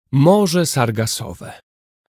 Morze Sargasowe.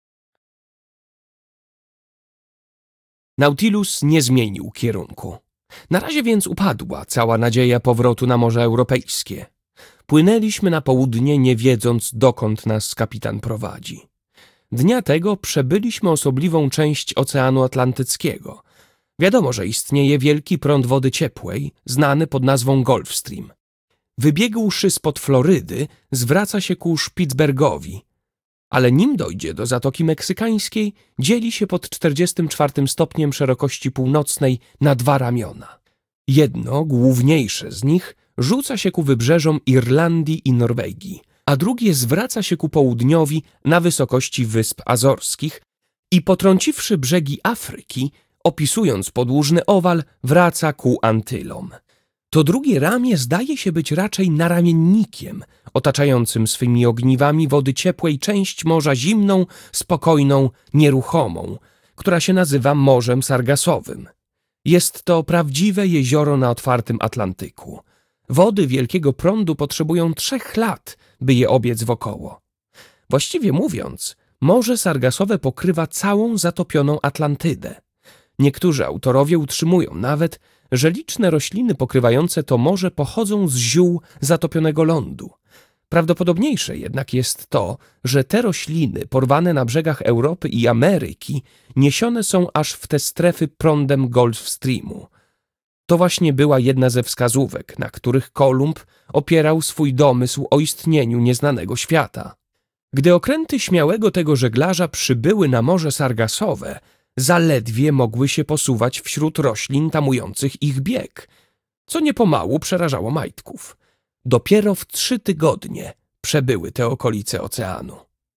Nautilus nie zmienił kierunku. Na razie więc upadła cała nadzieja powrotu na Morze Europejskie. Płynęliśmy na południe, nie wiedząc, dokąd nas kapitan prowadzi. Dnia tego przebyliśmy osobliwą część Oceanu Atlantyckiego. Wiadomo, że istnieje wielki prąd wody ciepłej, znany pod nazwą Gulf Stream. Wybiegłszy spod Florydy, zwraca się ku Spitsbergowi, ale nim dojdzie do Zatoki Meksykańskiej, dzieli się pod 44 stopniem szerokości północnej na dwa ramiona. Jedno, główniejsze z nich, rzuca się ku wybrzeżom Irlandii i Norwegii, a drugie zwraca się ku południowi na wysokości Wysp Azorskich i potrąciwszy brzegi Afryki, opisując podłużny owal, wraca ku Antylom. To drugie ramię zdaje się być raczej naramiennikiem, otaczającym swymi ogniwami wody ciepłej część morza zimną, spokojną, nieruchomą, która się nazywa Morzem Sargasowym. Jest to prawdziwe jezioro na otwartym Atlantyku. Wody wielkiego prądu potrzebują 3 lat, by je obiec wokoło. Właściwie mówiąc, Morze Sargasowe pokrywa całą zatopioną Atlantydę. Niektórzy autorowie utrzymują nawet, że liczne rośliny pokrywające to morze pochodzą z ziół zatopionego lądu. Prawdopodobniejsze jednak jest to, że te rośliny porwane na brzegach Europy i Ameryki niesione są aż w te strefy prądem Gulf Streamu. To właśnie była jedna ze wskazówek, na których Kolumb opierał swój domysł o istnieniu nieznanego świata. Gdy okręty śmiałego tego żeglarza przybyły na Morze Sargasowe, zaledwie mogły się posuwać wśród roślin tamujących ich bieg, co niepomału przerażało majtków. Dopiero w 3 tygodnie przebyły te okolice oceanu.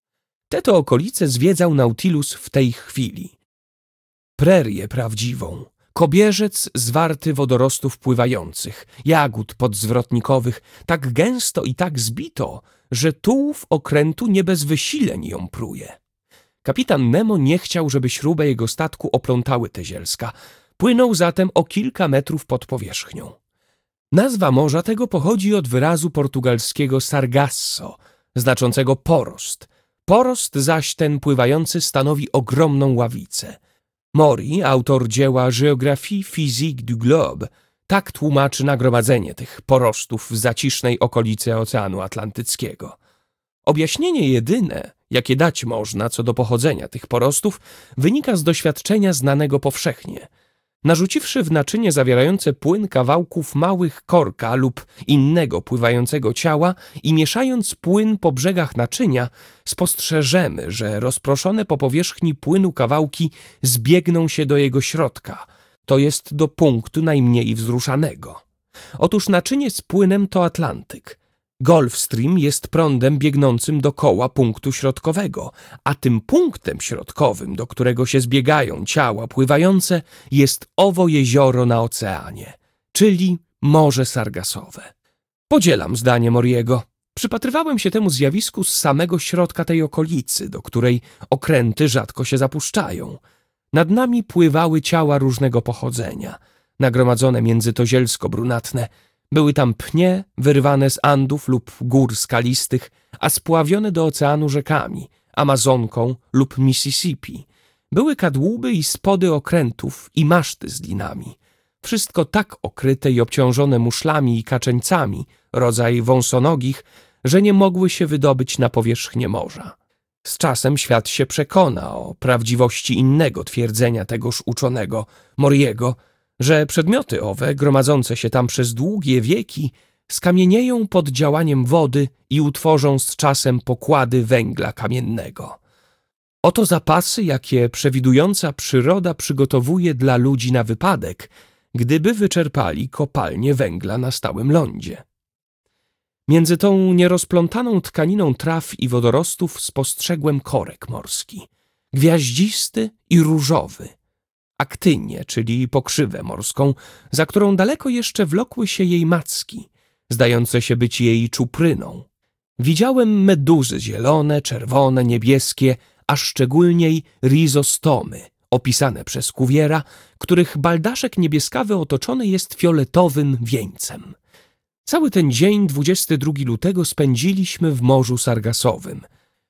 Te to okolice zwiedzał Nautilus w tej chwili. Prerię prawdziwą, kobierzec zwarty wodorostów pływających, jagód podzwrotnikowych, tak gęsto i tak zbito, że tułów okrętu nie bez wysileń ją pruje. Kapitan Nemo nie chciał, żeby śrubę jego statku oplątały te zielska. Płynął zatem o kilka metrów pod powierzchnią. Nazwa morza tego pochodzi od wyrazu portugalskiego sargasso, znaczącego porost. Porost zaś ten pływający stanowi ogromną ławicę. Mori, autor dzieła Géographie physique du globe, tak tłumaczy nagromadzenie tych porostów w zacisznej okolicy Oceanu Atlantyckiego. Objaśnienie jedyne, jakie dać można co do pochodzenia tych porostów, wynika z doświadczenia znanego powszechnie. Narzuciwszy w naczynie zawierające płyn kawałków małych korka lub innego pływającego ciała i mieszając płyn po brzegach naczynia, spostrzeżemy, że rozproszone po powierzchni płynu kawałki zbiegną się do jego środka, to jest do punktu najmniej wzruszanego. Otóż naczynie z płynem to Atlantyk. Gulf Stream jest prądem biegnącym dookoła punktu środkowego, a tym punktem środkowym, do którego się zbiegają ciała pływające, jest owo jezioro na oceanie, czyli Morze Sargasowe. Podzielam zdanie Moriego. Przypatrywałem się temu zjawisku z samego środka tej okolicy, do której okręty rzadko się zapuszczają. Nad nami pływały ciała różnego pochodzenia, nagromadzone międzytozielsko-brunatne. Były tam pnie wyrwane z Andów lub gór skalistych, a spławione do oceanu rzekami, Amazonką lub Mississippi. Były kadłuby i spody okrętów i maszty z linami. Wszystko tak okryte i obciążone muszlami i kaczeńcami, rodzaj wąsonogich, że nie mogły się wydobyć na powierzchnię morza. Z czasem świat się przekona o prawdziwości innego twierdzenia tegoż uczonego, Moriego, że przedmioty owe, gromadzące się tam przez długie wieki, skamienieją pod działaniem wody i utworzą z czasem pokłady węgla kamiennego. Oto zapasy, jakie przewidująca przyroda przygotowuje dla ludzi na wypadek, gdyby wyczerpali kopalnie węgla na stałym lądzie. Między tą nierozplątaną tkaniną traw i wodorostów spostrzegłem korek morski, gwiaździsty i różowy, aktynię, czyli pokrzywę morską, za którą daleko jeszcze wlokły się jej macki, zdające się być jej czupryną. Widziałem meduzy zielone, czerwone, niebieskie, a szczególniej rizostomy, opisane przez Cuviera, których baldaszek niebieskawy otoczony jest fioletowym wieńcem. Cały ten dzień, 22 lutego, spędziliśmy w Morzu Sargasowym.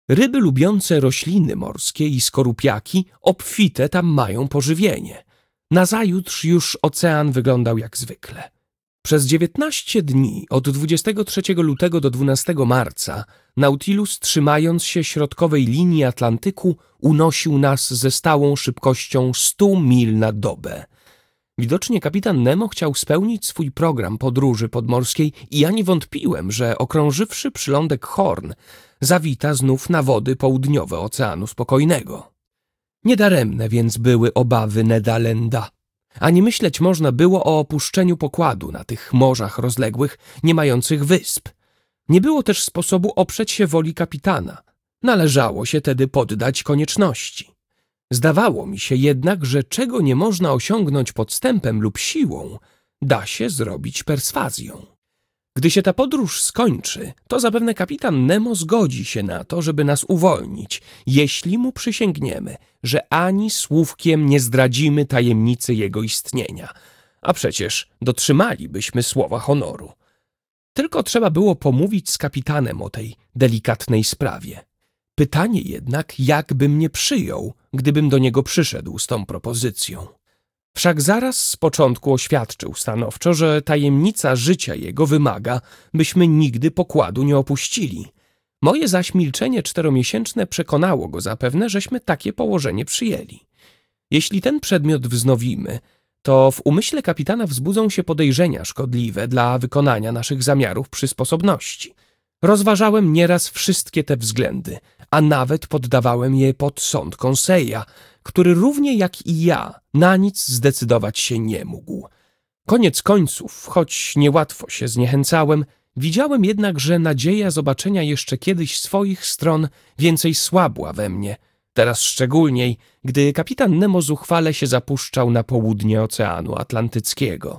Ryby lubiące rośliny morskie i skorupiaki obfite tam mają pożywienie. Nazajutrz już ocean wyglądał jak zwykle. Przez 19 dni, od 23 lutego do 12 marca, Nautilus, trzymając się środkowej linii Atlantyku, unosił nas ze stałą szybkością 100 mil na dobę. Widocznie kapitan Nemo chciał spełnić swój program podróży podmorskiej i ja nie wątpiłem, że okrążywszy przylądek Horn, zawita znów na wody południowe Oceanu Spokojnego. Niedaremne więc były obawy Neda Landa. Ani myśleć można było o opuszczeniu pokładu na tych morzach rozległych, nie mających wysp. Nie było też sposobu oprzeć się woli kapitana. Należało się tedy poddać konieczności. Zdawało mi się jednak, że czego nie można osiągnąć podstępem lub siłą, da się zrobić perswazją. Gdy się ta podróż skończy, to zapewne kapitan Nemo zgodzi się na to, żeby nas uwolnić, jeśli mu przysięgniemy, że ani słówkiem nie zdradzimy tajemnicy jego istnienia, a przecież dotrzymalibyśmy słowa honoru. Tylko trzeba było pomówić z kapitanem o tej delikatnej sprawie. Pytanie jednak, jak by mnie przyjął, gdybym do niego przyszedł z tą propozycją. Wszak zaraz z początku oświadczył stanowczo, że tajemnica życia jego wymaga, byśmy nigdy pokładu nie opuścili. Moje zaś milczenie 4-miesięczne przekonało go zapewne, żeśmy takie położenie przyjęli. Jeśli ten przedmiot wznowimy, to w umyśle kapitana wzbudzą się podejrzenia szkodliwe dla wykonania naszych zamiarów przy sposobności. Rozważałem nieraz wszystkie te względy, a nawet poddawałem je pod sąd Conseilla, który równie jak i ja na nic zdecydować się nie mógł. Koniec końców, choć niełatwo się zniechęcałem, widziałem jednak, że nadzieja zobaczenia jeszcze kiedyś swoich stron więcej słabła we mnie, teraz szczególniej, gdy kapitan Nemo zuchwale się zapuszczał na południe Oceanu Atlantyckiego.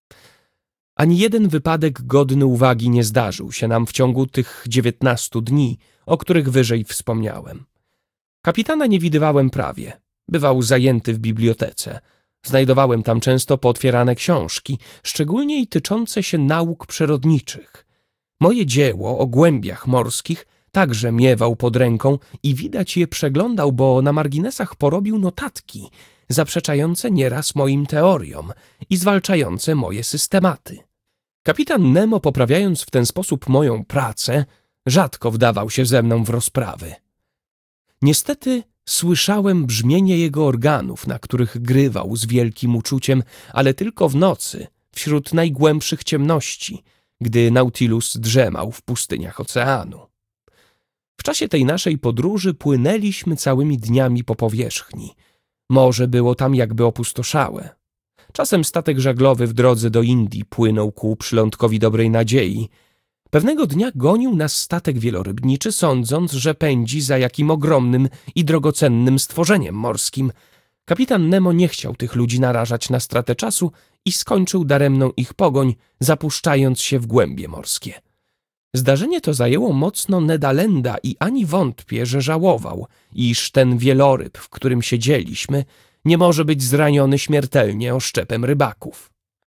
Ani jeden wypadek godny uwagi nie zdarzył się nam w ciągu tych 19 dni, o których wyżej wspomniałem. Kapitana nie widywałem prawie. Bywał zajęty w bibliotece. Znajdowałem tam często pootwierane książki, szczególnie i tyczące się nauk przyrodniczych. Moje dzieło o głębiach morskich także miewał pod ręką i widać je przeglądał, bo na marginesach porobił notatki, zaprzeczające nieraz moim teoriom i zwalczające moje systematy. Kapitan Nemo, poprawiając w ten sposób moją pracę, rzadko wdawał się ze mną w rozprawy. Niestety słyszałem brzmienie jego organów, na których grywał z wielkim uczuciem, ale tylko w nocy, wśród najgłębszych ciemności, gdy Nautilus drzemał w pustyniach oceanu. W czasie tej naszej podróży płynęliśmy całymi dniami po powierzchni. Morze było tam jakby opustoszałe. Czasem statek żaglowy w drodze do Indii płynął ku przylądkowi Dobrej Nadziei. Pewnego dnia gonił nas statek wielorybniczy, sądząc, że pędzi za jakim ogromnym i drogocennym stworzeniem morskim. Kapitan Nemo nie chciał tych ludzi narażać na stratę czasu i skończył daremną ich pogoń, zapuszczając się w głębie morskie. Zdarzenie to zajęło mocno Neda Landa i ani wątpię, że żałował, iż ten wieloryb, w którym siedzieliśmy, nie może być zraniony śmiertelnie oszczepem rybaków.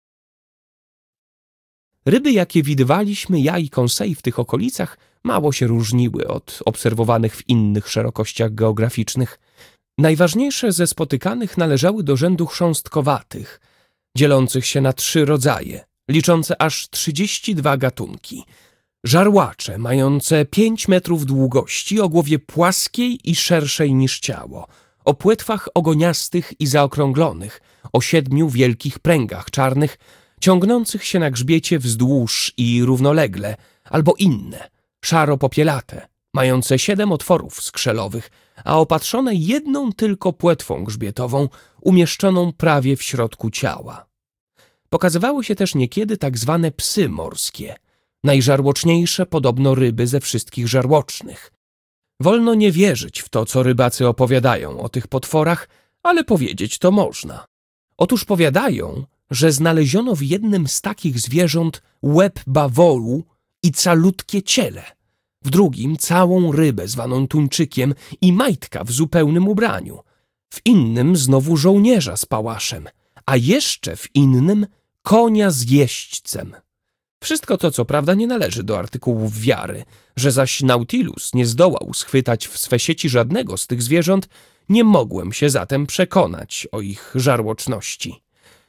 Ryby, jakie widywaliśmy ja i Conseil w tych okolicach, mało się różniły od obserwowanych w innych szerokościach geograficznych. Najważniejsze ze spotykanych należały do rzędu chrząstkowatych, dzielących się na 3 rodzaje, liczące aż 32 gatunki. Żarłacze mające 5 metrów długości, o głowie płaskiej i szerszej niż ciało, o płetwach ogoniastych i zaokrąglonych, o 7 wielkich pręgach czarnych, ciągnących się na grzbiecie wzdłuż i równolegle, albo inne, szaro-popielate, mające 7 otworów skrzelowych, a opatrzone jedną tylko płetwą grzbietową, umieszczoną prawie w środku ciała. Pokazywały się też niekiedy tak zwane psy morskie, najżarłoczniejsze podobno ryby ze wszystkich żarłocznych. Wolno nie wierzyć w to, co rybacy opowiadają o tych potworach, ale powiedzieć to można. Otóż powiadają, że znaleziono w jednym z takich zwierząt łeb bawolu i calutkie ciele, w drugim całą rybę zwaną tuńczykiem i majtka w zupełnym ubraniu, w innym znowu żołnierza z pałaszem, a jeszcze w innym konia z jeźdźcem. Wszystko to, co prawda, nie należy do artykułów wiary, że zaś Nautilus nie zdołał schwytać w swe sieci żadnego z tych zwierząt, nie mogłem się zatem przekonać o ich żarłoczności.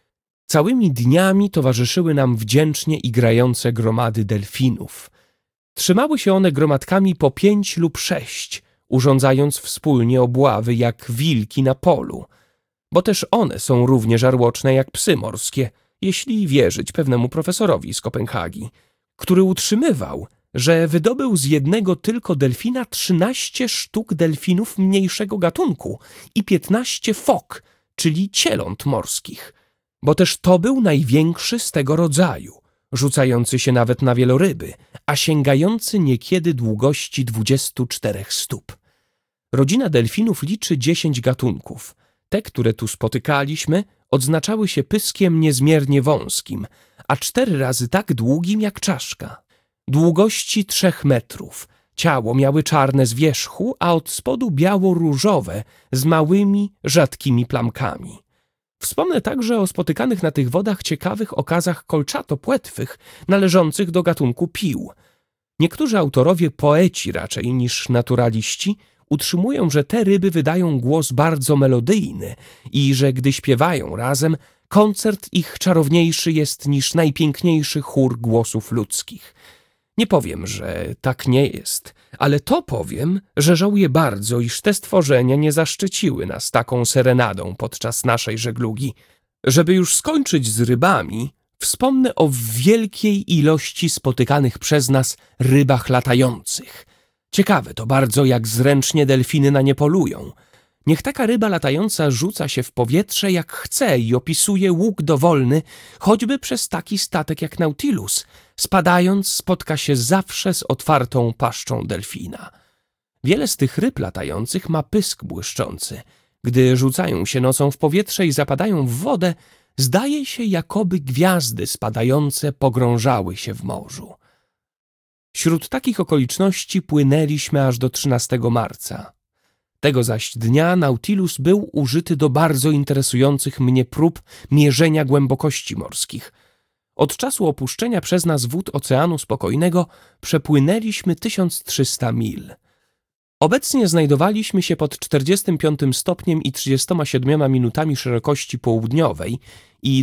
Całymi dniami towarzyszyły nam wdzięcznie igrające gromady delfinów. Trzymały się one gromadkami po 5 lub 6, urządzając wspólnie obławy jak wilki na polu, bo też one są równie żarłoczne jak psy morskie, jeśli wierzyć pewnemu profesorowi z Kopenhagi, który utrzymywał, że wydobył z jednego tylko delfina 13 sztuk delfinów mniejszego gatunku i 15 fok, czyli cieląt morskich, bo też to był największy z tego rodzaju, rzucający się nawet na wieloryby, a sięgający niekiedy długości 24 stóp. Rodzina delfinów liczy 10 gatunków. Te, które tu spotykaliśmy, odznaczały się pyskiem niezmiernie wąskim, a 4 razy tak długim jak czaszka. Długości 3 metrów. Ciało miały czarne z wierzchu, a od spodu biało-różowe z małymi, rzadkimi plamkami. Wspomnę także o spotykanych na tych wodach ciekawych okazach kolczato-płetwych należących do gatunku pił. Niektórzy autorowie, poeci raczej niż naturaliści, utrzymują, że te ryby wydają głos bardzo melodyjny i że gdy śpiewają razem, koncert ich czarowniejszy jest niż najpiękniejszy chór głosów ludzkich. Nie powiem, że tak nie jest, ale to powiem, że żałuję bardzo, iż te stworzenia nie zaszczyciły nas taką serenadą podczas naszej żeglugi. Żeby już skończyć z rybami, wspomnę o wielkiej ilości spotykanych przez nas rybach latających. Ciekawe to bardzo, jak zręcznie delfiny na nie polują. Niech taka ryba latająca rzuca się w powietrze jak chce i opisuje łuk dowolny, choćby przez taki statek jak Nautilus, spadając spotka się zawsze z otwartą paszczą delfina. Wiele z tych ryb latających ma pysk błyszczący. Gdy rzucają się nocą w powietrze i zapadają w wodę, zdaje się, jakoby gwiazdy spadające pogrążały się w morzu. Wśród takich okoliczności płynęliśmy aż do 13 marca. Tego zaś dnia Nautilus był użyty do bardzo interesujących mnie prób mierzenia głębokości morskich. Od czasu opuszczenia przez nas wód Oceanu Spokojnego przepłynęliśmy 1300 mil. Obecnie znajdowaliśmy się pod 45 stopniem i 37 minutami szerokości południowej i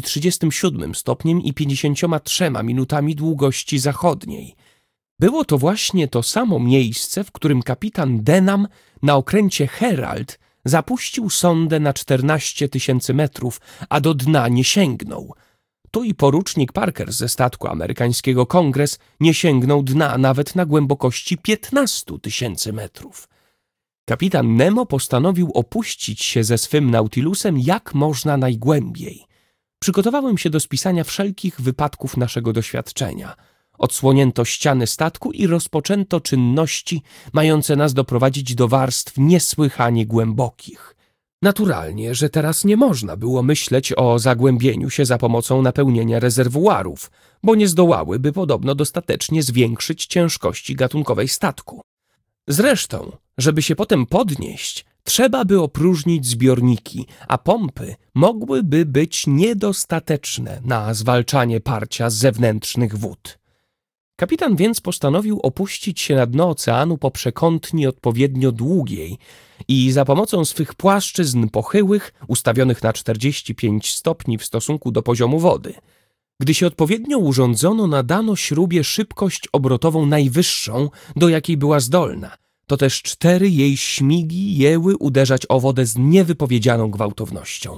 37 stopniem i 53 minutami długości zachodniej. Było to właśnie to samo miejsce, w którym kapitan Denham na okręcie Herald zapuścił sondę na 14 000 metrów, a do dna nie sięgnął. Tu i porucznik Parker ze statku amerykańskiego Kongres nie sięgnął dna nawet na głębokości 15 000 metrów. Kapitan Nemo postanowił opuścić się ze swym Nautilusem jak można najgłębiej. Przygotowałem się do spisania wszelkich wypadków naszego doświadczenia. Odsłonięto ściany statku i rozpoczęto czynności mające nas doprowadzić do warstw niesłychanie głębokich. Naturalnie, że teraz nie można było myśleć o zagłębieniu się za pomocą napełnienia rezerwuarów, bo nie zdołałyby podobno dostatecznie zwiększyć ciężkości gatunkowej statku. Zresztą, żeby się potem podnieść, trzeba by opróżnić zbiorniki, a pompy mogłyby być niedostateczne na zwalczanie parcia z zewnętrznych wód. Kapitan więc postanowił opuścić się na dno oceanu po przekątni odpowiednio długiej i za pomocą swych płaszczyzn pochyłych, ustawionych na 45 stopni w stosunku do poziomu wody. Gdy się odpowiednio urządzono, nadano śrubie szybkość obrotową najwyższą, do jakiej była zdolna. To też 4 jej śmigi jęły uderzać o wodę z niewypowiedzianą gwałtownością.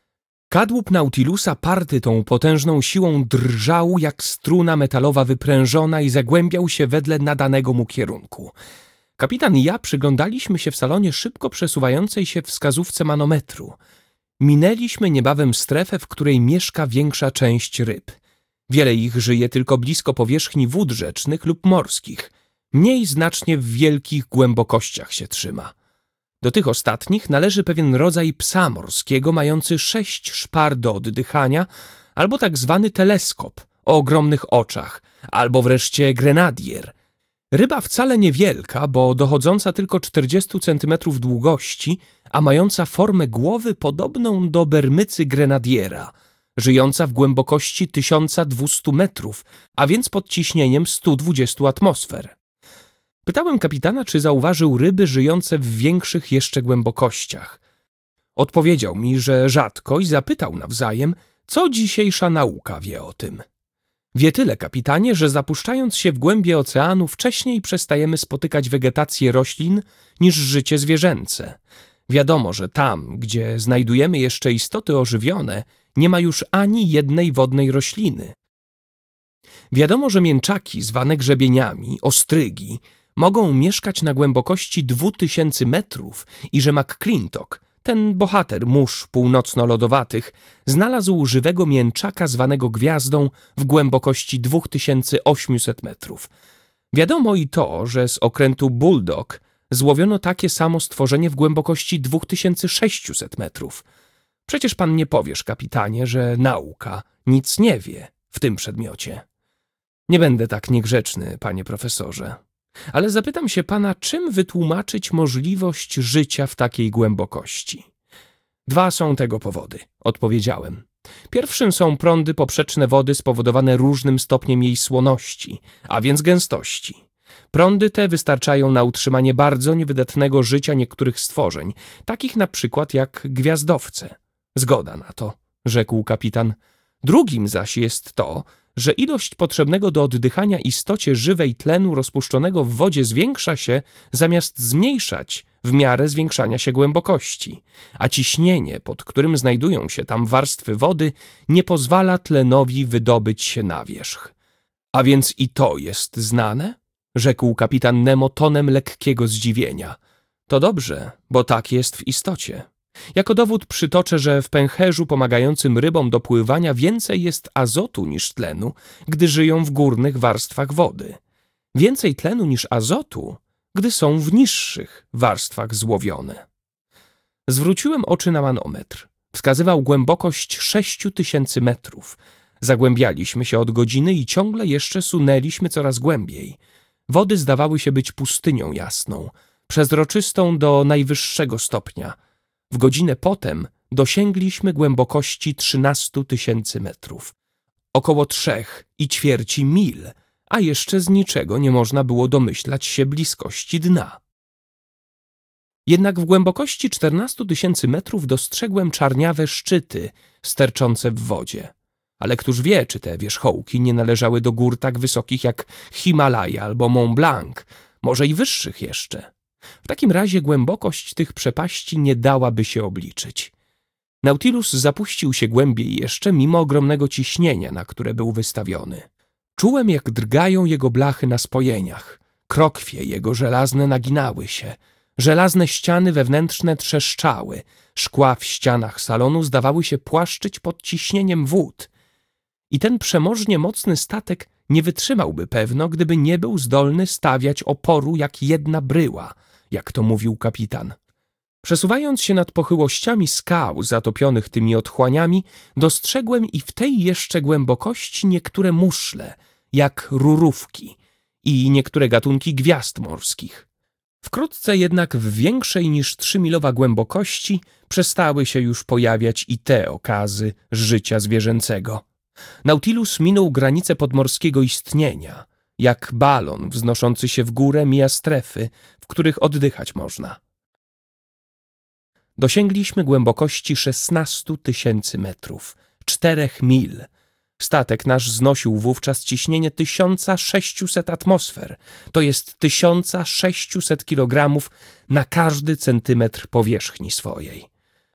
Kadłub Nautilusa, party tą potężną siłą, drżał jak struna metalowa wyprężona i zagłębiał się wedle nadanego mu kierunku. Kapitan i ja przyglądaliśmy się w salonie szybko przesuwającej się wskazówce manometru. Minęliśmy niebawem strefę, w której mieszka większa część ryb. Wiele ich żyje tylko blisko powierzchni wód rzecznych lub morskich. Mniej znacznie w wielkich głębokościach się trzyma. Do tych ostatnich należy pewien rodzaj psa morskiego mający 6 szpar do oddychania, albo tak zwany teleskop o ogromnych oczach, albo wreszcie grenadier. Ryba wcale niewielka, bo dochodząca tylko 40 cm długości, a mająca formę głowy podobną do bermycy grenadiera, żyjąca w głębokości 1200 metrów, a więc pod ciśnieniem 120 atmosfer. Pytałem kapitana, czy zauważył ryby żyjące w większych jeszcze głębokościach. Odpowiedział mi, że rzadko, i zapytał nawzajem, co dzisiejsza nauka wie o tym. Wie tyle, kapitanie, że zapuszczając się w głębie oceanu wcześniej przestajemy spotykać wegetację roślin niż życie zwierzęce. Wiadomo, że tam, gdzie znajdujemy jeszcze istoty ożywione, nie ma już ani jednej wodnej rośliny. Wiadomo, że mięczaki zwane grzebieniami, ostrygi, mogą mieszkać na głębokości 2000 metrów i że McClintock, ten bohater mórz północno-lodowatych, znalazł żywego mięczaka zwanego gwiazdą w głębokości 2800 metrów. Wiadomo i to, że z okrętu Bulldog złowiono takie samo stworzenie w głębokości 2600 metrów. Przecież pan nie powiesz, kapitanie, że nauka nic nie wie w tym przedmiocie. Nie będę tak niegrzeczny, panie profesorze. Ale zapytam się pana, czym wytłumaczyć możliwość życia w takiej głębokości? Dwa są tego powody, odpowiedziałem. Pierwszym są prądy poprzeczne wody spowodowane różnym stopniem jej słoności, a więc gęstości. Prądy te wystarczają na utrzymanie bardzo niewydatnego życia niektórych stworzeń, takich na przykład jak gwiazdowce. Zgoda na to, rzekł kapitan. Drugim zaś jest to, że ilość potrzebnego do oddychania istocie żywej tlenu rozpuszczonego w wodzie zwiększa się, zamiast zmniejszać w miarę zwiększania się głębokości, a ciśnienie, pod którym znajdują się tam warstwy wody, nie pozwala tlenowi wydobyć się na wierzch. A więc i to jest znane? Rzekł kapitan Nemo tonem lekkiego zdziwienia. To dobrze, bo tak jest w istocie. Jako dowód przytoczę, że w pęcherzu pomagającym rybom do pływania więcej jest azotu niż tlenu, gdy żyją w górnych warstwach wody. Więcej tlenu niż azotu, gdy są w niższych warstwach złowione. Zwróciłem oczy na manometr. Wskazywał głębokość 6000 metrów. Zagłębialiśmy się od godziny i ciągle jeszcze sunęliśmy coraz głębiej. Wody zdawały się być pustynią jasną, przezroczystą do najwyższego stopnia. W godzinę potem dosięgliśmy głębokości 13 000 metrów. Około 3,25 mil, a jeszcze z niczego nie można było domyślać się bliskości dna. Jednak w głębokości 14 000 metrów dostrzegłem czarniawe szczyty sterczące w wodzie. Ale któż wie, czy te wierzchołki nie należały do gór tak wysokich jak Himalaja albo Mont Blanc, może i wyższych jeszcze. W takim razie głębokość tych przepaści nie dałaby się obliczyć. Nautilus zapuścił się głębiej jeszcze mimo ogromnego ciśnienia, na które był wystawiony. Czułem, jak drgają jego blachy na spojeniach. Krokwie jego żelazne naginały się. Żelazne ściany wewnętrzne trzeszczały. Szkła w ścianach salonu zdawały się płaszczyć pod ciśnieniem wód. I ten przemożnie mocny statek nie wytrzymałby pewno, gdyby nie był zdolny stawiać oporu jak jedna bryła, jak to mówił kapitan. Przesuwając się nad pochyłościami skał zatopionych tymi otchłaniami, dostrzegłem i w tej jeszcze głębokości niektóre muszle, jak rurówki, i niektóre gatunki gwiazd morskich. Wkrótce jednak w większej niż 3-milowa głębokości przestały się już pojawiać i te okazy życia zwierzęcego. Nautilus minął granicę podmorskiego istnienia, jak balon wznoszący się w górę mija strefy, w których oddychać można. Dosięgliśmy głębokości 16 000 metrów, 4 mil. Statek nasz znosił wówczas ciśnienie 1600 atmosfer, to jest 1600 kilogramów na każdy centymetr powierzchni swojej.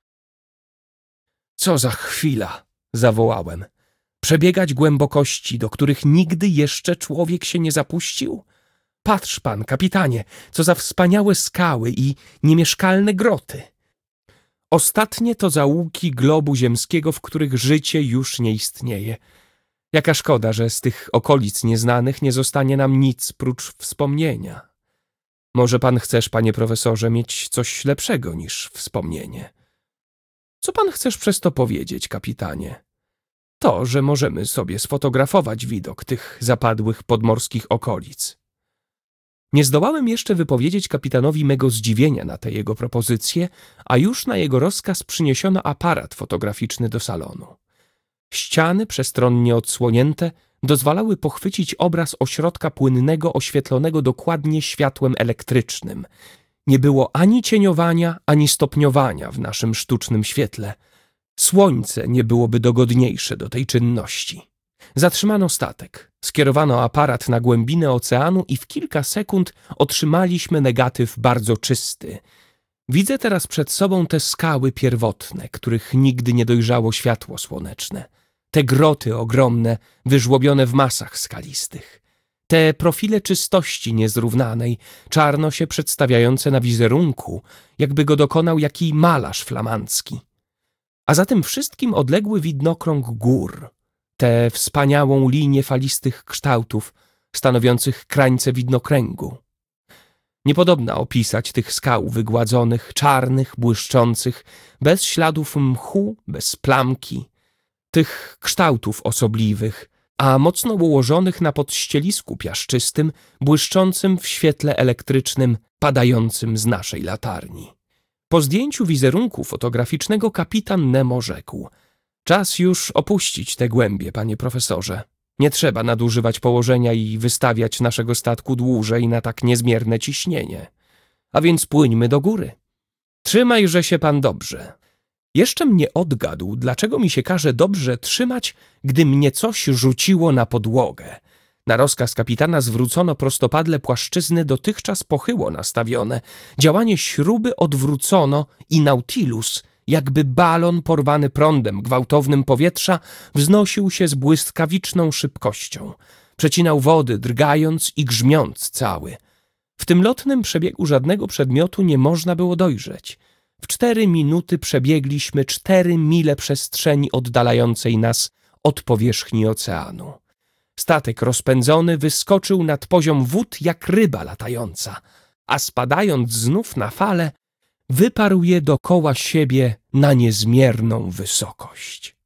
Co za chwila, zawołałem. Przebiegać głębokości, do których nigdy jeszcze człowiek się nie zapuścił? Patrz pan, kapitanie, co za wspaniałe skały i niemieszkalne groty. Ostatnie to zaułki globu ziemskiego, w których życie już nie istnieje. Jaka szkoda, że z tych okolic nieznanych nie zostanie nam nic prócz wspomnienia. Może pan chcesz, panie profesorze, mieć coś lepszego niż wspomnienie. Co pan chcesz przez to powiedzieć, kapitanie? To, że możemy sobie sfotografować widok tych zapadłych podmorskich okolic. Nie zdołałem jeszcze wypowiedzieć kapitanowi mego zdziwienia na tę jego propozycję, a już na jego rozkaz przyniesiono aparat fotograficzny do salonu. Ściany, przestronnie odsłonięte, dozwalały pochwycić obraz ośrodka płynnego oświetlonego dokładnie światłem elektrycznym. Nie było ani cieniowania, ani stopniowania w naszym sztucznym świetle. Słońce nie byłoby dogodniejsze do tej czynności. Zatrzymano statek, skierowano aparat na głębinę oceanu i w kilka sekund otrzymaliśmy negatyw bardzo czysty. Widzę teraz przed sobą te skały pierwotne, których nigdy nie dojrzało światło słoneczne. Te groty ogromne, wyżłobione w masach skalistych. Te profile czystości niezrównanej, czarno się przedstawiające na wizerunku, jakby go dokonał jaki malarz flamandzki. A za tym wszystkim odległy widnokrąg gór, tę wspaniałą linię falistych kształtów, stanowiących krańce widnokręgu. Niepodobna opisać tych skał wygładzonych, czarnych, błyszczących, bez śladów mchu, bez plamki, tych kształtów osobliwych, a mocno ułożonych na podścielisku piaszczystym, błyszczącym w świetle elektrycznym, padającym z naszej latarni. Po zdjęciu wizerunku fotograficznego kapitan Nemo rzekł: czas już opuścić te głębie, panie profesorze. Nie trzeba nadużywać położenia i wystawiać naszego statku dłużej na tak niezmierne ciśnienie. A więc płyńmy do góry. Trzymajże się pan dobrze. Jeszcze nie odgadł, dlaczego mi się każe dobrze trzymać, gdy mnie coś rzuciło na podłogę. Na rozkaz kapitana zwrócono prostopadle płaszczyzny dotychczas pochyło nastawione. Działanie śruby odwrócono i Nautilus, jakby balon porwany prądem gwałtownym powietrza, wznosił się z błyskawiczną szybkością. Przecinał wody, drgając i grzmiąc cały. W tym lotnym przebiegu żadnego przedmiotu nie można było dojrzeć. W 4 minuty przebiegliśmy 4 mile przestrzeni oddalającej nas od powierzchni oceanu. Statek rozpędzony wyskoczył nad poziom wód jak ryba latająca, a spadając znów na fale, wyparł je dokoła siebie na niezmierną wysokość.